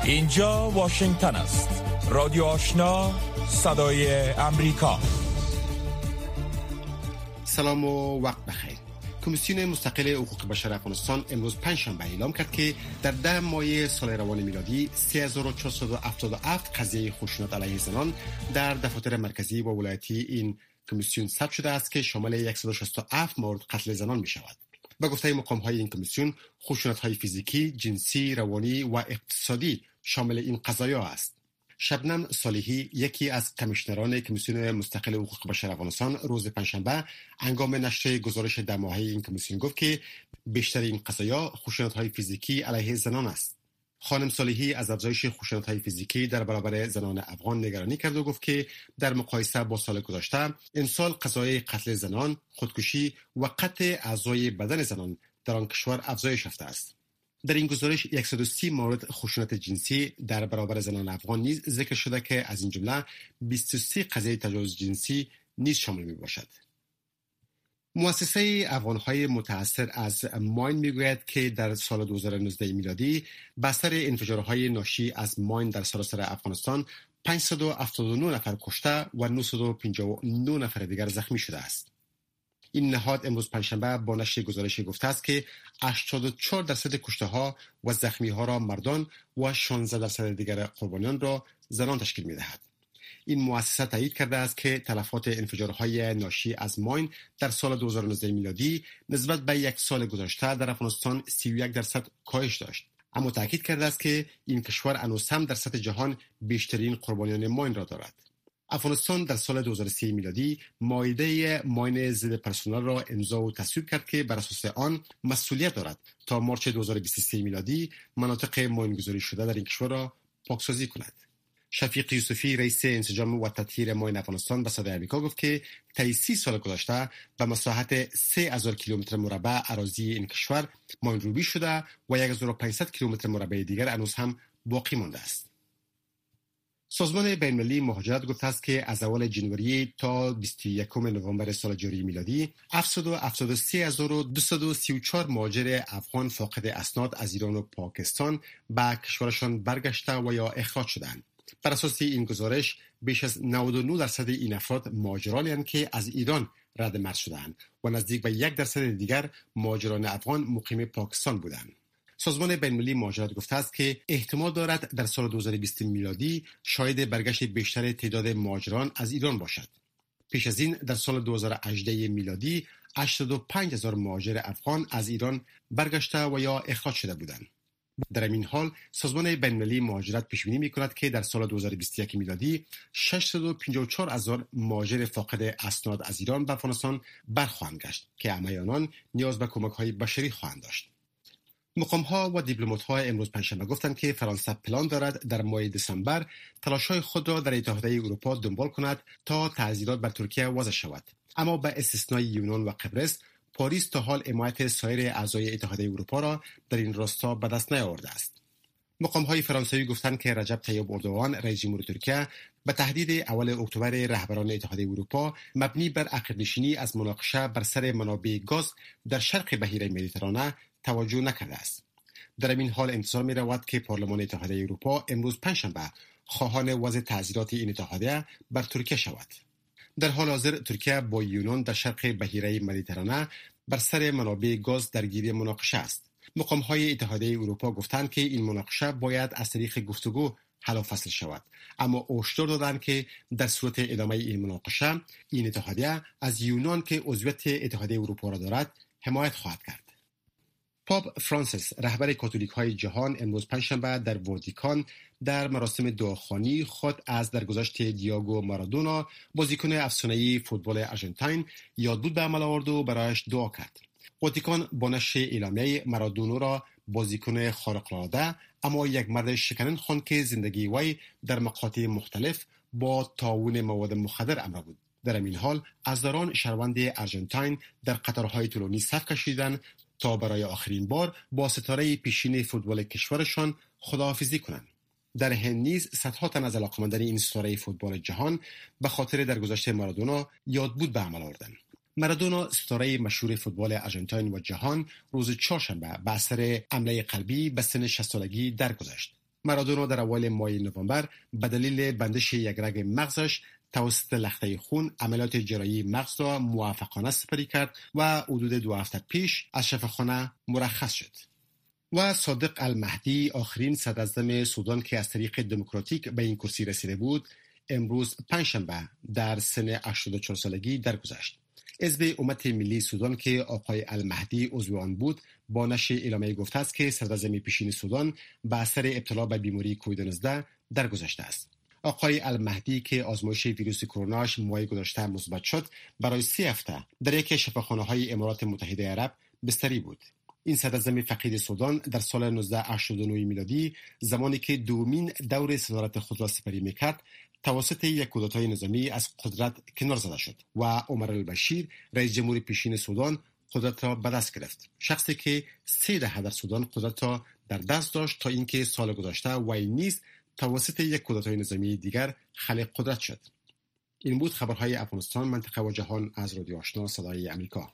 اینجا واشنگتن است. رادیو آشنا، صدای امریکا. سلام و وقت بخیر. کمیسیون مستقل حقوق بشر افغانستان امروز پنجشنبه اعلام کرد که در 10 ماه سال روان میلادی 3477 قضیه خشونت علیه زنان در دفاتر مرکزی و ولایتی این کمیسیون ثبت شده است که شامل 167 مورد قتل زنان می شود. به گفته مقام‌های این کمیسیون، خشونت‌های فیزیکی، جنسی، روانی و اقتصادی شامل این قضایا است. شبنم صالحی، یکی از کمیشنران کمیسیون مستقل حقوق بشر افغانستان، روز پنجشنبه هنگام نشر گزارش 10 ماهه این کمیسیون گفت که بیشتر این قضایا خشونت‌های فیزیکی علیه زنان است. خانم صالحی از افزایش خشونت‌های فیزیکی در برابر زنان افغان نگرانی کرد و گفت که در مقایسه با سال گذشته، امسال قضایای قتل زنان، خودکشی و قطع اعضای بدن زنان در آن کشور افزایش یافته است. در این گزارش 130 مورد خشونت جنسی در برابر زنان افغان نیز ذکر شده که از این جمله 23 قضیه تجاوز جنسی نیز شامل می باشد. مؤسسه افغان‌های متأثر از ماین میگوید که در سال 2019 میلادی بستر انفجارهای ناشی از ماین در سراسر افغانستان 579 نفر کشته و 959 نفر دیگر زخمی شده است. این نهاد امروز پنجشنبه با نشر گزارشی گفته است که 84% کشته‌ها و زخمی‌ها را مردان و 16% دیگر قربانیان را زنان تشکیل می‌دهد. این مؤسسه تایید کرده است که تلفات انفجارهای ناشی از ماین در سال 2019 میلادی نسبت به یک سال گذشته در افغانستان 31% کاهش داشت، اما تاکید کرده است که این کشور هنوز هم در سطح جهان بیشترین قربانیان ماین را دارد. افغانستان در سال 2003 میلادی مائده ماین ضد پرسنل را امضا و تصویب کرد که بر اساس آن مسئولیت دارد تا مارچ 2023 میلادی مناطق ماینگذاری شده در این کشور را پاکسازی کند. شفیق یوسفی، رئیس انسجام و تطهیر ماین افغانستان، به صدای آمریکا گفت که طی 30 سال گذشته به مساحت 3000 کیلومتر مربع اراضی این کشور ماین روبی شده و 1500 کیلومتر مربع دیگر هنوز هم باقی مانده است. سازمان بین‌المللی مهاجرت گفته است که از اول جنوری تا 21 نوامبر سال جاری میلادی 773234 مهاجر افغان فاقد اسناد از ایران و پاکستان به کشورشان برگشته و یا اخراج شدند. بر اساس این گزارش بیش از 99% این افراد مهاجرانی هستند که از ایران رد مرز شدند و نزدیک به 1% دیگر مهاجران افغان مقیم پاکستان بودند. سازمان بین‌المللی مهاجرت گفته است که احتمال دارد در سال 2020 میلادی شاهد برگشت بیشتر تعداد مهاجران از ایران باشد. پیش از این در سال 2018 میلادی 85000 مهاجر افغان از ایران برگشته و یا اخراج شده بودند. در این حال سازمان بین‌المللی مهاجرت پیش بینی می‌کند که در سال 2021 میلادی 654000 مهاجر فاقد اسناد از ایران به افغانستان برخواهند گشت که همه آنان نیاز به کمک‌های بشری خواهند داشت. مقام‌ها و دیپلمات‌ها امروز پنجشنبه گفتند که فرانسه پلان دارد در ماه دسامبر تلاش‌های خود را در اتحادیه اروپا دنبال کند تا تعزیرات بر ترکیه وضع شود، اما به استثنای یونان و قبرس، پاریس تا حال حمایت سایر اعضای اتحادیه اروپا را در این راستا به دست نیاورده است. مقام‌های فرانسوی گفتند که رجب طیب اردوغان، رئیس جمهور ترکیه، به تهدید اول اکتبر رهبران اتحادیه اروپا مبنی بر عقب‌نشینی از مناقشه بر سر منابع گاز در شرق بحیره مدیترانه توجه نکرده است. در این حال انتظار می‌رود که پارلمان اتحادیه اروپا امروز پنجشنبه خواهان وضع تعزیرات این اتحادیه بر ترکیه شود. در حال حاضر ترکیه با یونان در شرق بحیره مدیترانه بر سر منابع گاز درگیری مناقشه است. مقام‌های اتحادیه اروپا گفتند که این مناقشه باید از طریق گفتگو حل و فصل شود، اما هشدار دادند که در صورت ادامه این مناقشه این اتحادیه از یونان که عضویت اتحادیه اروپا را دارد حمایت خواهد کرد. پاپ فرانسیس، رهبر کاتولیک‌های جهان، امروز پنجشنبه در واتیکان در مراسم دعاخوانی خود از درگذشت دیاگو مارادونا، بازیکن افسانه‌ای فوتبال آرژانتین، یادبود به عمل آورد و برایش دعا کرد. واتیکان با نشر اعلامیه مارادونا را بازیکن خارق‌العاده اما یک مرد شکنن خواند که زندگی وی در مقاطع مختلف با تعاون مواد مخدر همراه بود. در این حال عزاداران شهروند آرژانتین در قطارهای طولانی صف کشیدند تا برای آخرین بار با ستاره پیشین فوتبال کشورشان خداحافظی کنند. در هند نیز صدها تن از علاقه‌مندان این ستاره فوتبال جهان به خاطر درگذشت مارادونا یادبود به عمل آوردند. مارادونا، ستاره مشهور فوتبال آرژانتین و جهان، روز چهارشنبه به اثر حمله قلبی به سن 60 سالگی درگذشت. مارادونا در اوایل ماه نوامبر به دلیل بندش یک رگ مغزش توسط لخته خون عملیات جراحی مغز را موفقانه سپری کرد و حدود 2 هفته پیش از شفاخانه مرخص شد. و صادق المهدی، آخرین صدراعظم سودان که از طریق دموکراتیک به این کرسی رسیده بود، امروز پنجشنبه در سن 84 سالگی درگذشت. حزب امت ملی سودان که آقای المهدی عضو آن بود، با نشر اعلامیه گفته است که صدراعظم پیشین سودان به اثر ابتلا به بیماری کووید 19 درگذشته است. آقای المهدی که آزمایش ویروس کروناش ماه گذشته مثبت شد، برای 3 هفته در یک شفاخانه‌های امارات متحده عرب بستری بود. این صدراعظم فقید سودان در سال 1989 میلادی، زمانی که دومین دور صدارت خود را سپری میکرد، توسط یک کودتای نظامی از قدرت کنار زده شد و عمر البشیر، رئیس جمهور پیشین سودان، قدرت را به دست گرفت. شخصی که 3 دهه در سودان قدرت را در دست داشت تا اینکه سال گذشته وی نیز توسط یک کودتای نظامی دیگر خلق قدرت شد. این بود خبرهای افغانستان، منطقه و جهان از رادیو آشنا صدای امریکا.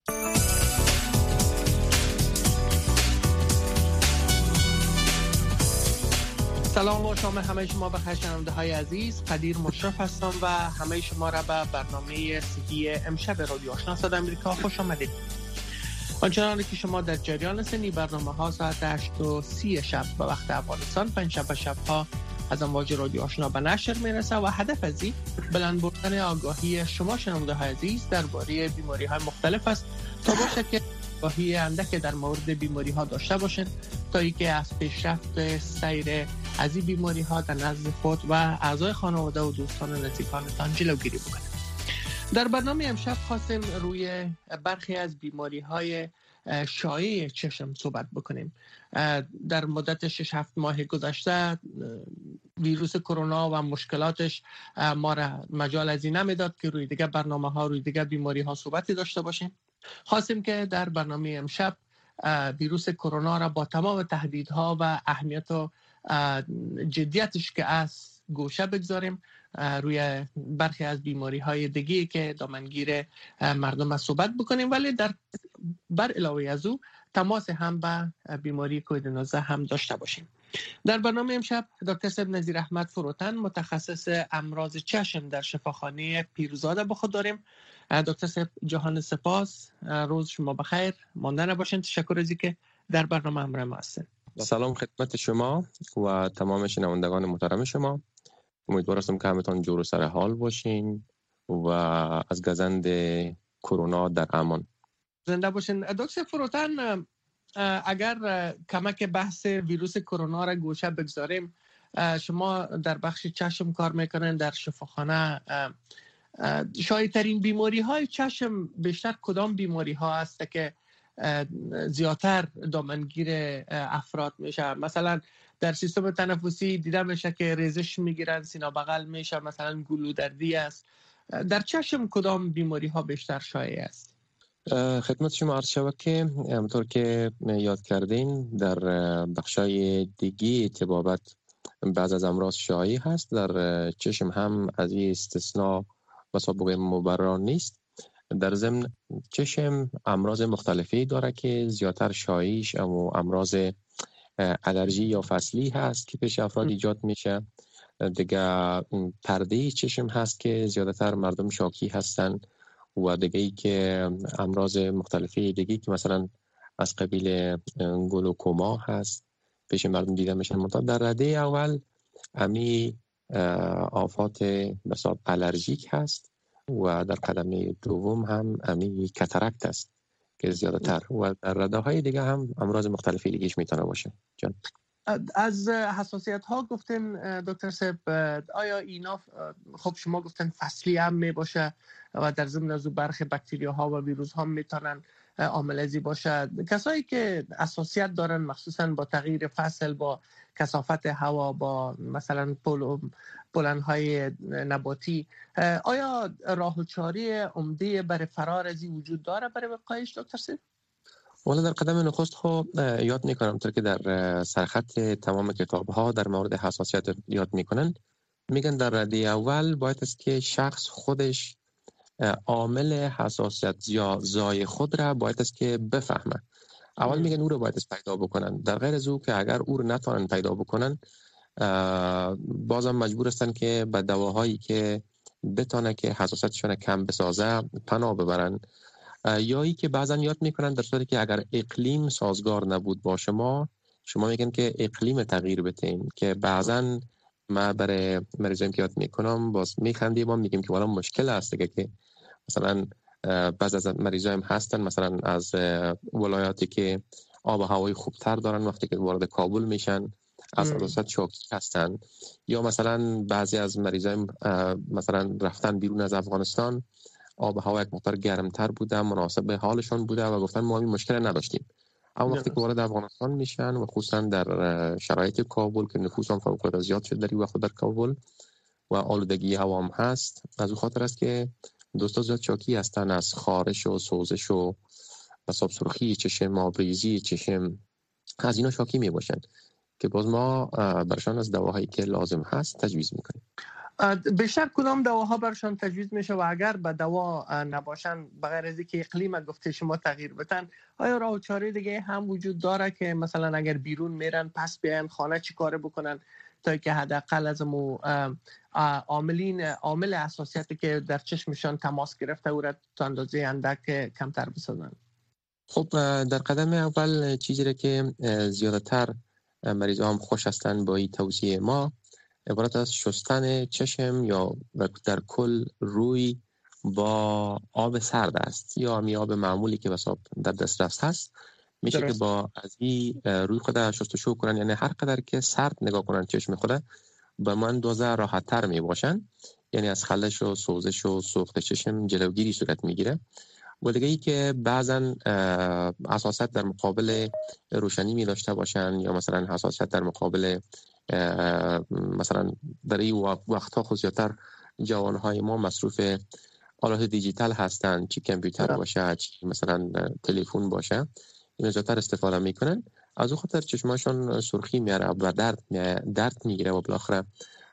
سلام و شام همه شما بخیر شنونده‌های عزیز. قدیر مشرف هستم و همه شما را به برنامه صحی امشب رادیو آشنا صدای آمریکا خوش آمدید. آنچنانی که شما در جریان هستید، برنامه‌ها ساعت 8:30 شب به وقت افغانستان، پنجشنبه شب‌ها از امواج رادیو آشنا به نشر میرسه و هدف از این بلند بردن آگاهی شما شنونده‌های عزیز درباره بیماری‌های مختلف است تا باشه که آگاهی اندک در مورد بیماری‌ها داشته باشین تا اینکه از پیشرفت سیر از این بیماری‌ها در نزد خود و اعضای خانواده و دوستان و نزدیکانتان جلوگیری بکنید. در برنامه امشب خواستیم روی برخی از بیماری‌های شایع چشم صحبت بکنیم. در مدت 6-7 ماه گذشته ویروس کرونا و مشکلاتش ما را مجال از این نمیداد که روی دیگه برنامه‌ها، روی دیگه بیماری‌ها صحبتی داشته باشیم. خواستیم که در برنامه امشب ویروس کرونا را با تمام تهدیدها و اهمیت و جدیتش که از گوشه بگذاریم، روی برخی از بیماری‌های دیگه که دامنگیر مردم صحبت بکنیم، ولی بر علاوه از او تماس هم به بیماری کووید 19 هم داشته باشیم. در برنامه امشب دکتر صاحب نظیر احمد فروتن، متخصص امراض چشم در شفاخانه پیروزاده با خود داریم. دکتر صاحب جهان سپاس، روز شما بخیر، ماندن باشین. تشکر از اینکه در برنامه همراه ما هستید. سلام خدمت شما و تمام شنوندگان محترم شما. امیدوار هستم که همتون جور و سر حال باشین و از گزند کرونا در امان زنده باشین. دکتر فروتن، اگر کمک بحث ویروس کرونا را گوشه بگذاریم، شما در بخش چشم کار میکنن، در شفاخانه. شایع ترین بیماری های چشم بیشتر کدام بیماری ها هست که زیادتر دامنگیر افراد میشه؟ مثلا در سیستم تنفسی دیده میشه که ریزش میگیرن، سینه بغل میشه، مثلا گلودردی است. در چشم کدام بیماری ها بیشتر شایع است؟ خدمت شما عرض شود که همونطور که یاد کردین در بخشای دیگی طبابت بعض از امراض شایع هست، در چشم هم از این استثناء مسابقه مبرر نیست. در ضمن چشم امراض مختلفی داره که زیادتر شایعش و امراض الرژی یا فصلی هست که پیش افراد ایجاد میشه. دیگه پرده چشم هست که زیادتر مردم شاکی هستن و دیگه ای که امراض مختلفی دیگه که مثلا از قبیل گلوکوما هست پیش مردم دیده میشن. منتها در رده اول امی آفات بسیار الرژیک هست و در قدم دوم هم امی کاتاراکت است که زیادتر، و در رده های دیگه هم امراض مختلفی دیگهش میتونه باشه. جان از حساسیت ها گفتین دکتر صاحب، آیا اینا خب شما گفتن فصلی هم می باشه و در ضمن از برخی باکتریا ها و ویروس ها میتونن عامل ازی باشه؟ کسایی که حساسیت دارن مخصوصا با تغییر فصل، با کثافت هوا، با مثلا پولن های نباتی، آیا راه چاره عمده برای فرار ازی وجود داره برای وقایش دکتر صاحب؟ والا در قدم نخست یاد میکنم طور که در سرخط تمام کتاب ها در مورد حساسیت یاد میکنن، میگن در رده اول باید است که شخص خودش عامل حساسیت یا زای خود را باید است که بفهمه. اول میگن او رو باید پیدا بکنن، در غیر از او که اگر او رو نتونن پیدا بکنن بازم مجبور هستن که به دواهایی که بتونه که حساسیتشون کم بسازه پناه ببرن، یا ای که بعضا یاد میکنن در صورتی که اگر اقلیم سازگار نبود با شما میگن که اقلیم تغییر بدین، که بعضا ما برای مریضایی که یاد میکنم باز میخندیم و میگیم که والا مشکل هست دیگه، که مثلا بعض از مریضای هم هستن مثلا از ولایاتی که آب و هوای خوبتر دارن، وقتی که وارد کابل میشن از حساسیت شوکی هستن، یا مثلا بعضی از مریضای مثلا رفتن بیرون از افغانستان، آب و هوا یک مقدار گرمتر بوده، مناسب به حالشون بوده و گفتن ما این مشکل نداشتیم. اما وقتی که وارد افغانستان میشن و خصوصا در شرایط کابل که نفوس هم فوق زیاد شده در وقت در کابل و آلودگی هوا هم هست، از اون خاطر است که دوستا زیاد شاکی هستن از خارش و سوزش و بساب سرخی چشم، آبریزی چشم، از اینا شاکی می باشن که باز ما برشان از دواهایی که لازم هست تجویز میکنیم. بیشتر کدام دواها برشان تجویز میشه و اگر به دوا نباشن بغیر از اینکه اقلیم گفته شما تغییر بدن، آیا راه و چاره دیگه هم وجود داره که مثلا اگر بیرون میرن پس بیان خانه چی کار بکنن تا که حداقل از عامل حساسیتی که در چشمشان تماس گرفته او را تا اندازه اندک کمتر بسازن؟ خب در قدم اول چیزی که زیادتر مریض هم خوش هستن با این توصیه ما عبارت از شستن چشم یا در کل روی با آب سرد است، یا می آب معمولی که بساب در دسترس هست میشه درست. که با از این روی خود شستشو کنن، یعنی هر قدر که سرد نگاه کنن چشم خود به من دوزه راحت تر می باشن، یعنی از خلش و سوزش و سوخت چشم جلوگیری صورت میگیره. و دیگه ای که بعضا حساسیت در مقابل روشنی می داشته باشن، یا مثلا حساسیت در مقابل مثلا در این وقتها خصوصیتر جوانهای ما مصروف آلات دیجیتال هستن، چی کامپیوتر باشه چی مثلا تلفن باشه، اینا زیادتر استفاده میکنن، از اون خاطر چشماشون سرخی میاره و درد میگیره و بالاخره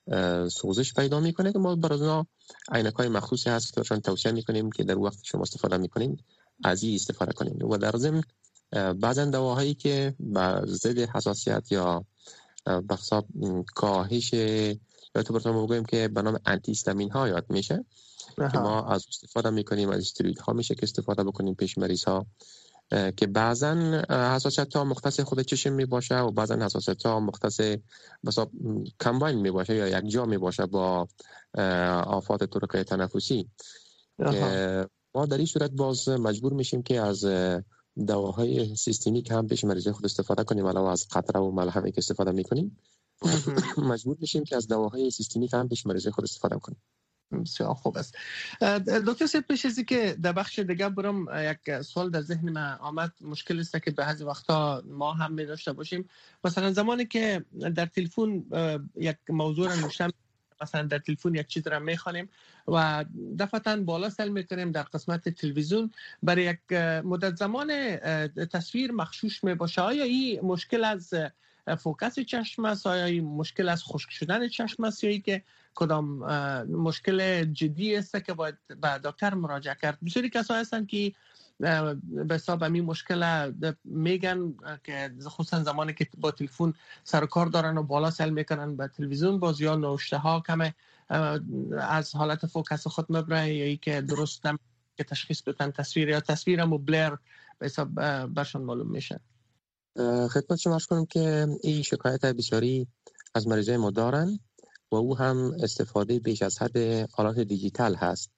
سوزش پیدا میکنه که ما برای اونا عینک‌های مخصوصی هست که براشون توصیه میکنیم که در وقت شما استفاده میکنین از این استفاده کنین. و در ضمن بعضا دواهایی که با ضد حساسیت یا به حساب کاهش یا تو براتون میگیم که به نام آنتی هیستامین ها یاد میشه که ما از استفاده میکنیم، از استروئید ها میشه که استفاده بکنیم پیش مریض ها که بعضا حساسیت ها مختص خود چشم می باشه و بعضا حساسیت ها مختص مثلا کامباین می باشه یا یک جا می باشه با آفات طرق تنفسی که ما در این صورت باز مجبور میشیم که از دواهای سیستمیک هم پیش مریض خود استفاده کنیم، علاوه از قطره و ملحمی که استفاده میکنیم مجبور میشیم که از دواهای سیستمیک هم پیش مریض خود استفاده کنیم. بسیار خوب است. دکتر صاحب پیش از که در بخش دیگه برم، یک سوال در ذهن من آمد، مشکل است که بعضی وقتا ما هم می داشته باشیم، مثلا زمانی که در تلفن یک موضوع را نوشتم، مثلا در تلفن یک چیز را میخوانیم و دفعتاً بالا سل میکنیم در قسمت تلویزیون، برای یک مدت زمان تصویر مخشوش می باشه. آیا این مشکل از فوکس چشم است؟ آیا این مشکل از خشک شدن چشم است؟ یا که کدام مشکل جدی است که باید به دکتر مراجعه کرد؟ بسیاری کسایی هستن که به حساب همین مشکل میگن که خصوصا زمانی که با تلفن سر و کار دارن و بالا سل میکنن به تلویزیون، باز یا نوشته ها کمه از حالت فوکس خود مبره، یا ای که درست نمی که تشخیص بدن تصویر یا تصویر هم بلر به حساب برشان معلوم میشه. خدمت شما عرض کنم که این شکایت بسیاری از مریضای ما دارن و او هم استفاده بیش از حد آلات دیجیتال هست.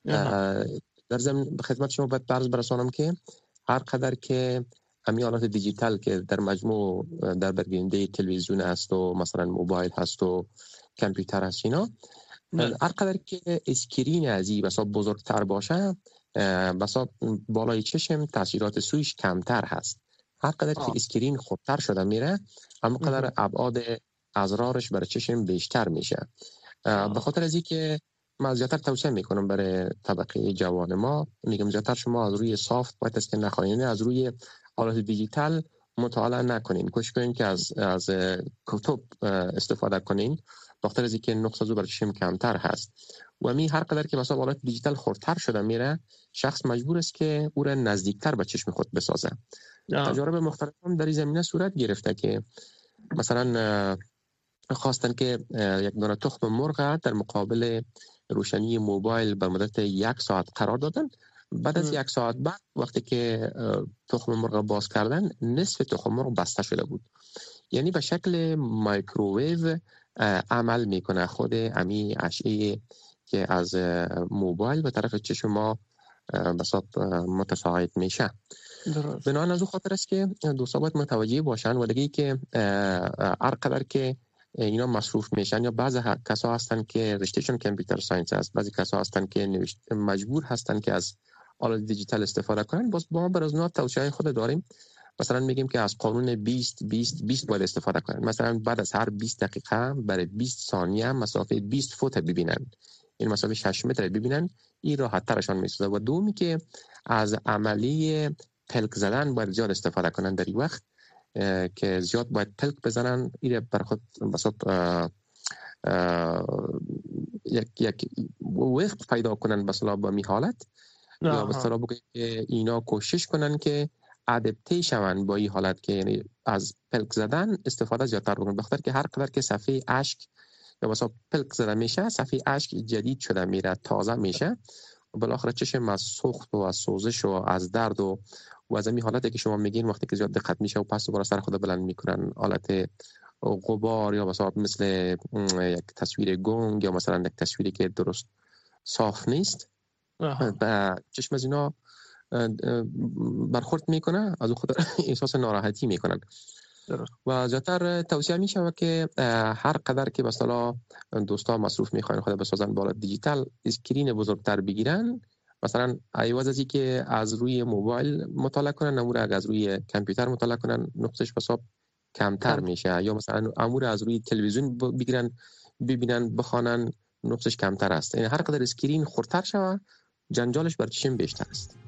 در ضمن خدمت شما باید عرض برسانم که هر قدر که همین آلات دیجیتال که در مجموع در برگیرنده تلویزیون هست و مثلا موبایل هست و کامپیوتر هست اینا، هر قدر که اسکرین ازی بسا بزرگتر باشه بسا بالای چشم تاثیرات سویش کمتر هست. هر قدر که اسکرین خوبتر شده میره اما قدر ابعاد اضرارش برای چشم بیشتر میشه. به خاطر از اینکه من زیادتر توصیه میکنم برای طبقه جوان ما، میگم زیادتر شما از روی سافت باید اسکن نخواهید، از روی آلات دیجیتال مطالعه نکنین، کوشش کنین که از کتب استفاده کنین، بخاطر از اینکه نقص از او بر چشم کمتر هست. و می هر قدر که مثلا آلات دیجیتال خردتر شده میره، شخص مجبور است که او را نزدیکتر به چشم خود بسازه. تجارب مختلف هم در این زمینه صورت گرفته که مثلا خواستن که یک دانه تخم مرغ در مقابل روشنی موبایل به مدت 1 ساعت قرار دادن. بعد از 1 ساعت بعد وقتی که تخم مرغ باز کردن، نصف تخم مرغ بسته شده بود. یعنی به شکل مایکروویو عمل میکنه خود امی اشعه که از موبایل به طرف چشم ما بساط متساعد میشه. بنابراین از اون خاطر است که دوستا باید متوجه باشن و دیگه که هر قدر که اینا مصروف میشن، یا بعضی کسا هستن که رشتهشون کامپیوتر ساینس است، بعضی کسا هستن که مجبور هستن که از آلات دیجیتال استفاده کنن، باز ما بر از اونا توصیه خود داریم. مثلا میگیم که از قانون 20 باید استفاده کنن. مثلا بعد از هر 20 دقیقه برای 20 ثانیه مسافه 20 فوت ببینن، این مسافه 6 متر ببینن، این راحت ترشان میسازه. و دومی که از عملی پلک زدن باید زیاد استفاده کنن در این وقت، که زیاد باید پلک بزنن، این بر خود بساط یک وقت پیدا کنن بسلا با می حالت، یا بسلا بگه که اینا کوشش کنن که ادپته شون با این حالت، که یعنی از پلک زدن استفاده زیادتر بکنن، بخاطر که هر قدر که صفحه اشک یا بسا پلک زده میشه، صفحه اشک جدید شده میره، تازه میشه، و بالاخره چشم از سوخت و از سوزش و از درد و از این حالتی که شما میگین وقتی که زیاد دقت میشه و پس دوباره سر خود بلند میکنن، حالت غبار یا مثل یک تصویر گنگ یا مثلا یک تصویری که درست صاف نیست، و چشم از اینا برخورد میکنه، از خود احساس ناراحتی میکنن. و زیادتر توصیه میشه که هر قدر که به اصطلاح دوستا مصروف میخواین خود بسازن بالا دیجیتال، اسکرین بزرگتر بگیرن. مثلا عوض از اینکه از روی موبایل مطالعه کنن، امور از روی کامپیوتر مطالعه کنن، نقصش حساب کمتر میشه. یا مثلا امور از روی تلویزیون بگیرن ببینن بخوانن، نقصش کمتر است. یعنی هر قدر اسکرین خردتر شوه، جنجالش بر چشم بیشتر است.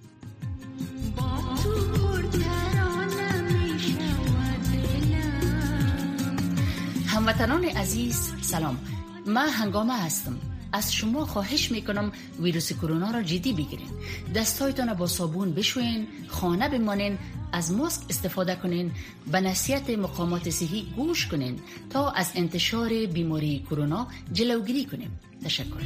هموطنان عزیز سلام، من هنگامه هستم. از شما خواهش میکنم ویروس کرونا را جدی بگیرین، دستایتان با صابون بشوین، خانه بمانین، از ماسک استفاده کنین، به نصیحت مقامات صحی گوش کنین تا از انتشار بیماری کرونا جلوگیری کنیم. تشکر.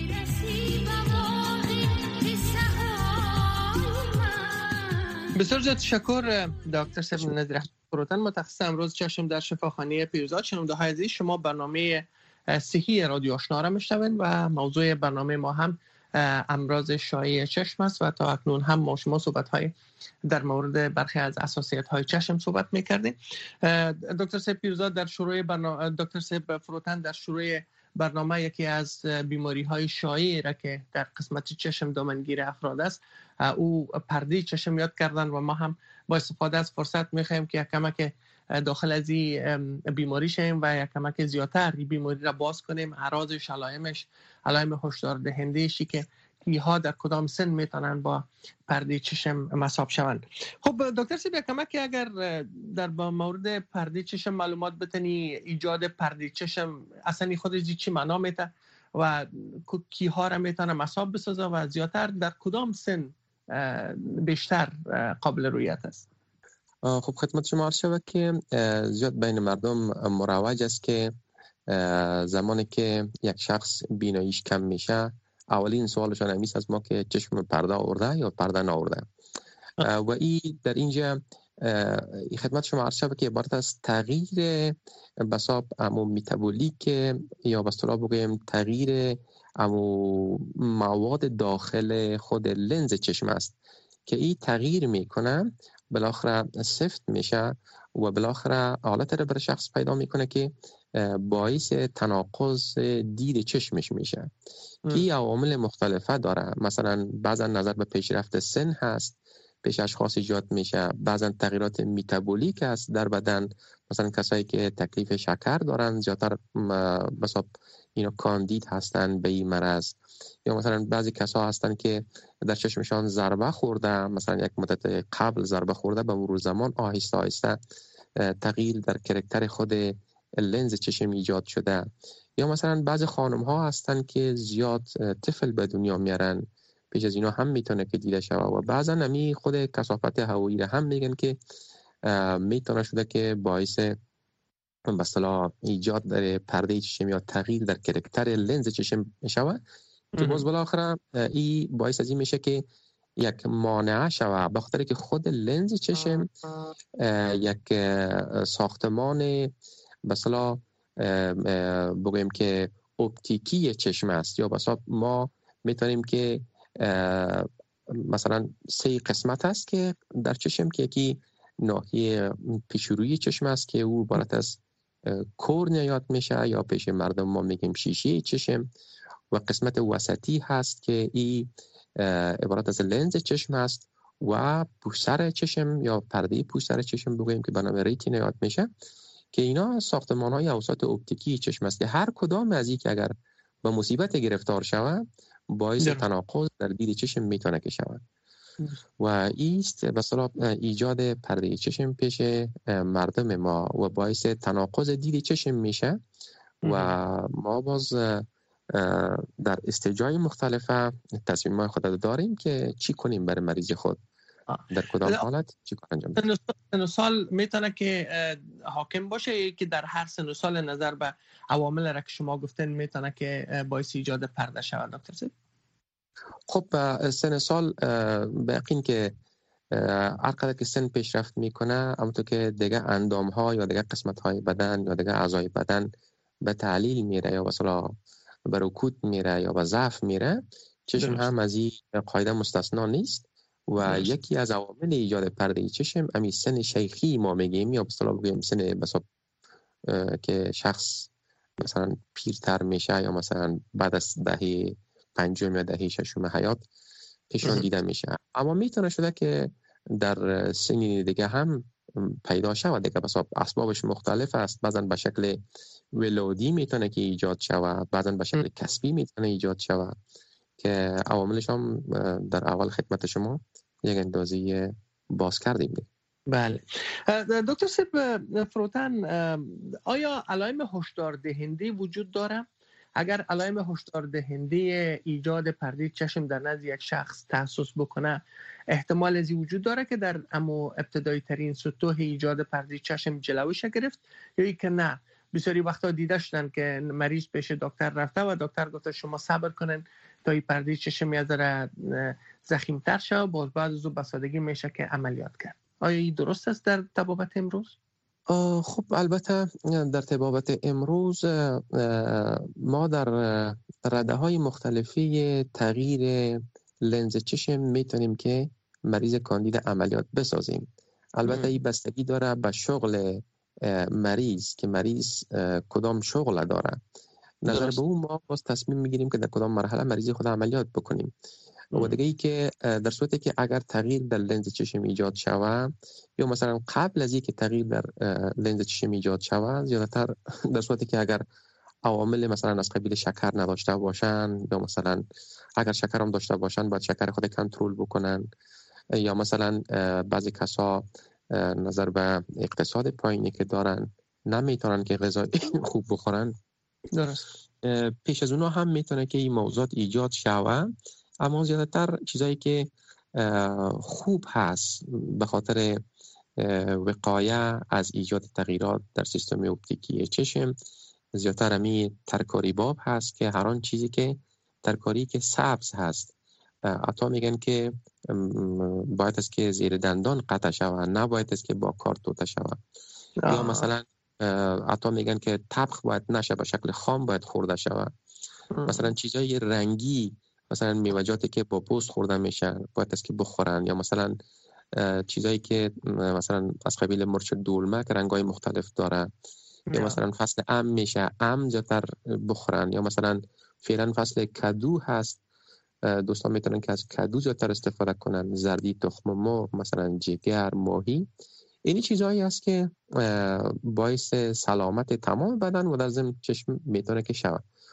بسیار زیاد تشکر دکتر صاحب نظیر فروتن، متخصص امراض چشم در شفاخانه پیروزاد. شنونده‌های عزیز، شما برنامه صحی رادیو آشنا را میشنوید و موضوع برنامه ما هم امراض شایع چشم است و تا اکنون هم ما شما صحبت‌های در مورد برخی از اساسیت‌های چشم صحبت می‌کردیم. دکتر صاحب پیروزاد در شروع برنامه، دکتر صاحب فروتن در شروع برنامه یکی از بیماری‌های شایع را که در قسمت چشم دامنگیر افراد است، او پرده چشم یاد کردن و ما هم با استفاده از فرصت می‌خوایم که کمک داخل از این بیماری شیم و یک کمک زیادتر این بیماری را باز کنیم، اعراضش، علائمش، علائم هشدار دهنده‌شی که کیها در کدام سن میتونن با پرده چشم مصاب شوند. خب دکتر صاحب، یک کمک اگر در مورد پرده چشم معلومات بتنی، ایجاد پرده چشم اصلا خودش چی معنا میده و کیها را میتونه مصاب بسازه و زیادتر در کدام سن بیشتر قابل رویت است؟ خب خدمت شما عرض شود که زیاد بین مردم مروج است که زمانی که یک شخص بیناییش کم میشه، اولین سوالشان همیست از ما که چشم پرده آورده یا پرده نآورده. و این در اینجا خدمت شما عرض شود که عبارت از تغییر بساب امو میتابولیک یا به اصطلاح بگویم تغییر امو مواد داخل خود لنز چشم است که این تغییر میکنه، بالاخره سفت میشه و بالاخره حالت را بر شخص پیدا میکنه که باعث تناقض دید چشمش میشه که این عوامل مختلفه داره. مثلا بعضا نظر به پیشرفت سن هست، پیش اشخاص ایجاد میشه، بعضا تغییرات میتابولیک است در بدن، مثلا کسایی که تکلیف شکر دارن زیادتر بساب اینا کاندید هستن به این مرض، یا مثلا بعضی کسا هستن که در چشمشان ضربه خورده، مثلا یک مدت قبل ضربه خورده، به مرور زمان آهسته آهسته تغییر در کرکتر خود لنز چشم ایجاد شده. یا مثلا بعضی خانم ها هستن که زیاد طفل به دنیا میارن، پیش از اینا هم میتونه که دیده شود. و بعضا نمی خود کثافت هوایی را هم میگن که میتونه شده که باعث به اصطلاح ایجاد در پرده چشم یا تغییر در کرکتر لنز چشم شود، که باز بالاخره این باعث از این میشه که یک مانع شود، به خاطر که خود لنز چشم یک ساختمان به اصطلاح بگویم که اپتیکی چشم است. یا بسا ما میتونیم که مثلا 3 قسمت است که در چشم، که یکی ناحیه پیشروی چشم است که او عبارت از کورنیا یاد میشه، یا پیش مردم ما میگیم شیشه چشم، و قسمت وسطی هست که این عبارت از لنز چشم است، و پوستر چشم یا پرده پوستر چشم بگویم که به نام ریتینا یاد میشه، که اینا ساختمان‌های اوسط اپتیکی چشم است که هر کدام از یک اگر به مصیبت گرفتار شود باعث تناقض در دید چشم میتونه که شود، و ایست به اصطلاح ایجاد پرده چشم پیش مردم ما و باعث تناقض دید چشم میشه. و ما باز در استجای مختلفه تصمیم‌های خود داریم که چی کنیم برای مریض خود، در کدام حالت چی کار انجام بدیم. سن و سال میتونه که حاکم باشه که در هر سن و سال نظر به عوامل را که شما گفتین میتونه که باعث ایجاد پرده شود دکتر صاحب؟ خب سن سال به یقین که هر قدر که سن پیشرفت میکنه، همونطور که دیگه اندام ها یا دیگه قسمت های بدن یا دیگه اعضای بدن به تعلیل میره، یا مثلا به رکود میره یا به ضعف میره، چشم هم از این قاعده مستثنا نیست. و یکی از عوامل ایجاد پرده چشم همین سن شیخی ما میگیم، یا به اصطلاح بگیم سن بسا که شخص مثلا پیرتر میشه، یا مثلا بعد از دهه 5 یا دهه 6 حیات پیشون دیده میشه. اما میتونه شده که در سنین دیگه هم پیدا شود دیگه، بس اسبابش مختلف است. بعضا به شکل ولادی میتونه که ایجاد شود، بعضا به شکل کسبی میتونه ایجاد شود، که عواملش هم در اول خدمت شما یک اندازه باز کردیم. بله دکتر صاحب فروتن، آیا علائم هشدار دهنده وجود داره؟ اگر علائم هشدار دهنده ایجاد پرده چشم در نزد یک شخص تحسس بکنه، احتمال ازی وجود داره که در ابتدایی ترین سطوح ایجاد پرده چشم جلوش گرفت، یا ای که نه بسیاری وقتا دیده شدن که مریض پیش دکتر رفته و دکتر گفته شما صبر کنن تا این پرده چشم یه ذره ضخیم‌تر شه، باز بعد از اون بسادگی میشه که عملیات کرد. آیا این درست است در طبابت امروز؟ خب البته در طبابت امروز ما در رده‌های مختلفی تغییر لنز چشم میتونیم که مریض کاندید عملیات بسازیم. البته این بستگی داره به شغل مریض که مریض کدام شغل داره. نظر به اون ما باز تصمیم میگیریم که در کدام مرحله مریض خود عملیات بکنیم. و دیگه ای که در صورتی که اگر تغییر در لنز چشم ایجاد شود، یا مثلا قبل از اینکه تغییر در لنز چشم ایجاد شود، زیادتر در صورتی که اگر عوامل مثلا از قبیل شکر نداشته باشن، یا مثلا اگر شکر هم داشته باشن باید شکر خود کنترل بکنن، یا مثلا بعضی کسا نظر به اقتصاد پایینی که دارن نمیتونن که غذا خوب بخورن، درست پیش از اونها هم میتونه که این موضوعات ایجاد شود. اما زیادتر چیزایی که خوب هست به خاطر وقایه از ایجاد تغییرات در سیستم اپتیکی چشم، زیادتر همی ترکاری باب هست که هر آن چیزی که ترکاری که سبز هست، حتی میگن که باید است که زیر دندان قطع شود، نباید است که با کار توته شود. یا مثلا حتی میگن که طبخ باید نشه، به شکل خام باید خورده شود. مثلا چیزای رنگی، مثلا میوه‌جاتی که با پوست خورده میشن باید است که بخورن، یا مثلا چیزایی که مثلا از قبیل مرچ دولمه که رنگ‌های مختلف داره، یا مثلا فصل ام میشه ام زیادتر بخورن، یا مثلا فعلا فصل کدو هست، دوستان میتونن که از کدو زیادتر استفاده کنن، زردی، تخم مرغ، مثلا جگر، ماهی. این چیزایی است که باعث سلامت تمام بدن و در ضمن چشم میتونه که شود.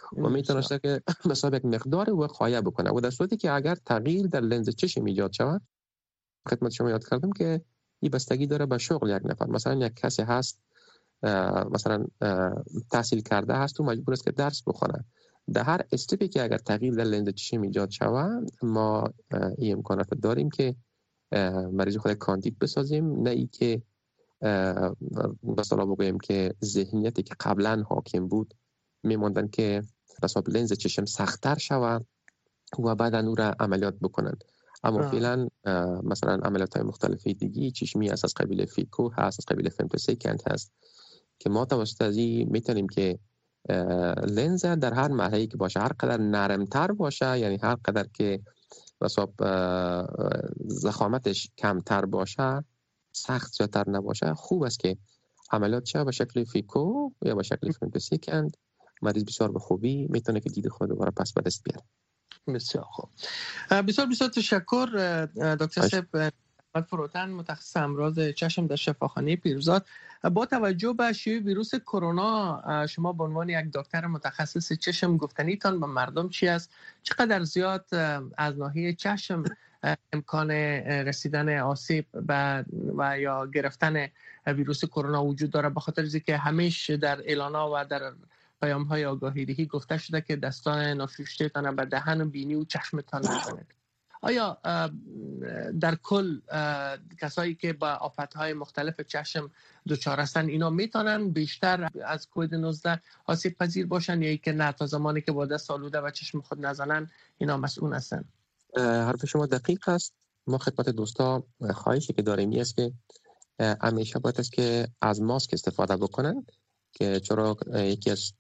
و میتونسته که مثلا یک مقدار وقایع بکنه و در صورتی که اگر تغییر در لنز چشم ایجاد شود، خدمت شما یاد کردم که این بستگی داره به شغل یک نفر. مثلا یک کسی هست مثلا تحصیل کرده هست و مجبور است که درس بخونه، در هر استپی که اگر تغییر در لنز چشم ایجاد شود ما این امکانات داریم که مریض خود کاندید بسازیم، نه ای که مثلا بگویم که ذهنیتی که قبلا حاکم بود میموندن که بساب لنز چشم سخت‌تر شود و بعد او را عملیات بکنن. اما فعلا مثلا عملیات های مختلفی دیگی چشمی هست، از قبیل فیکو هست، از قبیل فمتوسیکنت هست که ما توسط از این میتونیم که لنز در هر مرحله‌ای که باشه، هر قدر نرمتر باشه، یعنی هر قدر که بساب ضخامتش کمتر باشه، سخت زیادتر نباشه، خوب است که عملیات شه به شکل فیکو یا به شکل فمتوسیکنت. مریض بسیار به خوبی میتونه که دید خود دوباره پس به دست بیاره. بسیار خوب. بسیار تشکر دکتر صاحب فروتن، متخصص امراض چشم در شفاخانه پیرزاد. با توجه به شیوع ویروس کرونا، شما به عنوان یک دکتر متخصص چشم گفتنیتان به مردم چی است؟ چقدر زیاد از ناحیه چشم امکان رسیدن آسیب و یا گرفتن ویروس کرونا وجود داره؟ به خاطر اینکه همیشه در اعلان‌ها و در پیام‌های آگاهی‌دهی گفته شده که دستان ناشویشته‌تان به دهن و بینی و چشمتان نزنید. آیا در کل کسایی که با آفت‌های مختلف چشم دچار هستند اینا میتونن بیشتر از کووید 19 آسیب پذیر باشن یا که نه تا زمانی که با دست آلوده و چشم خود نزنن اینا مسئول هستن؟ حرف شما دقیق است. ما خدمت دوستا خواهشی که داریم است که همیشه باید است که از ماسک استفاده بکنن، که چرا یکی از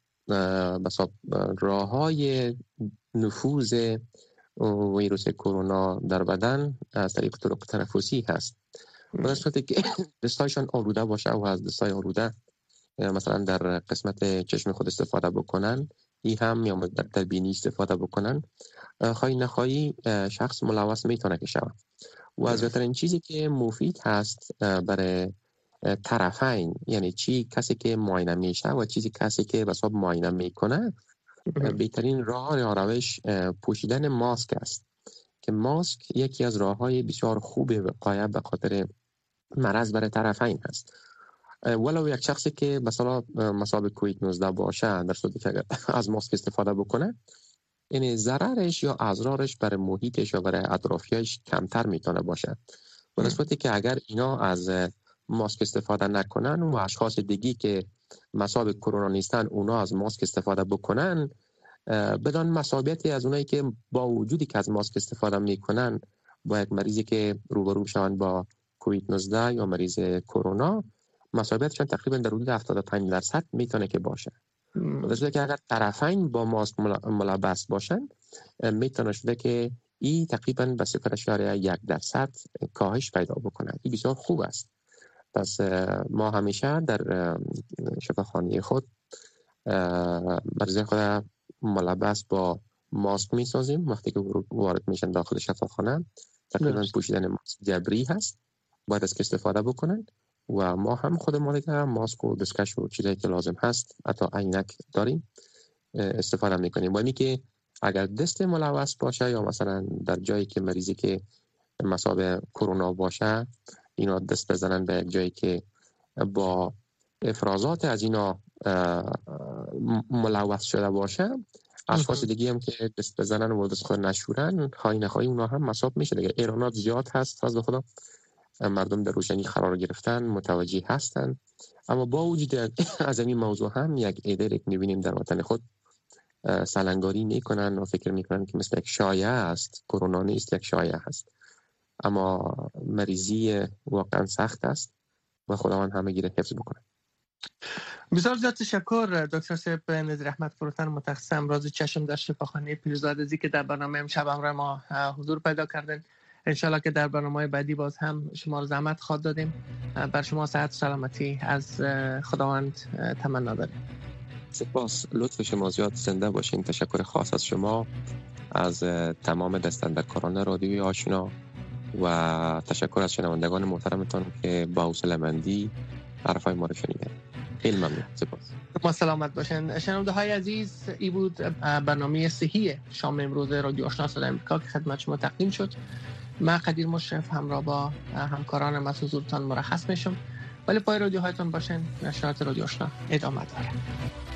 راه‌های نفوذ ویروس کرونا در بدن از طریق طرق تنفسی هست. در صورتی که دستایشان آلوده باشه و از دستای آلوده مثلا در قسمت چشم خود استفاده بکنن، این هم یا در بینی استفاده بکنن، خواهی نخواهی شخص ملوث میتونه که شود. و از بهترین چیزی که مفید هست برای طرفین، یعنی چی کسی که معاینه میشه و چیزی کسی که بساب معاینه میکنه، بهترین راه یا روش پوشیدن ماسک است که ماسک یکی از راه‌های بسیار خوب وقایع به خاطر مرض برای طرفین هست. ولو یک شخصی که مثلا مصاب کووید 19 باشه، در صورتی که از ماسک استفاده بکنه، یعنی ضررش یا اضرارش برای محیطش یا برای اطرافیانش کمتر میتونه باشه. در صورتی که اگر اینا از ماسک استفاده نکنن و اشخاص دیگی که مصاب کرونا نیستن اونا از ماسک استفاده بکنن، بدون مسابقتی از اونایی که با وجودی که از ماسک استفاده میکنن با یک مریضی که روبرو شوند با کووید 19 یا مریض کرونا، مسابقتشون تقریبا در حدود 75% میتونه که باشه. در صورتی که اگر طرفین با ماسک ملبس باشن، میتونه شده که این تقریبا به 0.1% کاهش پیدا بکنه. این بسیار خوب است. پس ما همیشه در شفاخانه خود مریض خود ملبس با ماسک میسازیم. وقتی که وارد میشن داخل شفاخانه تقریبا پوشیدن ماسک جبری هست، باید از که استفاده بکنن و ما هم خود ما ماسک و دستکش و چیزایی که لازم هست، حتی عینک داریم، استفاده میکنیم. با اینی که اگر دست ملوث باشه یا مثلا در جایی که مریضی که مصاب کرونا باشه اینا دست بزنن به یک جایی که با افرازات از اینا ملوث شده باشه، اشخاص دیگه هم که دست بزنن و دست خود نشورن، خواهی نخواهی اونا هم مصاب میشه دیگه. ایرانات زیاد هست، فضل خدا مردم در روشنی قرار گرفتن، متوجه هستن. اما با وجود از این موضوع هم یک ایده که میبینیم در وطن خود سلنگاری میکنن و فکر میکنن که مثل یک شایعه است. کرونا نیست، یک شایعه هست، اما مریضی واقعا سخت است و خداوند همه گیره حفظ بکنه. بسیار زیاد تشکر دکتر صاحب نظیر احمد فروتن، متخصص امراض چشم در شفاخانه پیرزاد عزیز که در برنامه امشب همراه ما حضور پیدا کردن. انشالله که در برنامه بعدی باز هم شما رو زحمت خواهد دادیم. بر شما صحت و سلامتی از خداوند تمنا داریم. سپاس، لطف شما زیاد، زنده باشین. تشکر خاص از شما، از تمام دستاندرکاران رادیوی آشنا و تشکر از شنوندگان محترمتان که با حوصله‌مندی حرفای ما رو شنیدن. خیلی ممنون. سپاس. ما سلامت باشین. شنونده های عزیز، ای بود برنامه صحی شام امروز رادیو آشنا صدای آمریکا که خدمت شما تقدیم شد. من قدیر مشرف همراه با همکارانم از حضورتان مرخص میشم، ولی پای رادیو هایتون باشین. نشرات رادیو آشنا ادامه داره.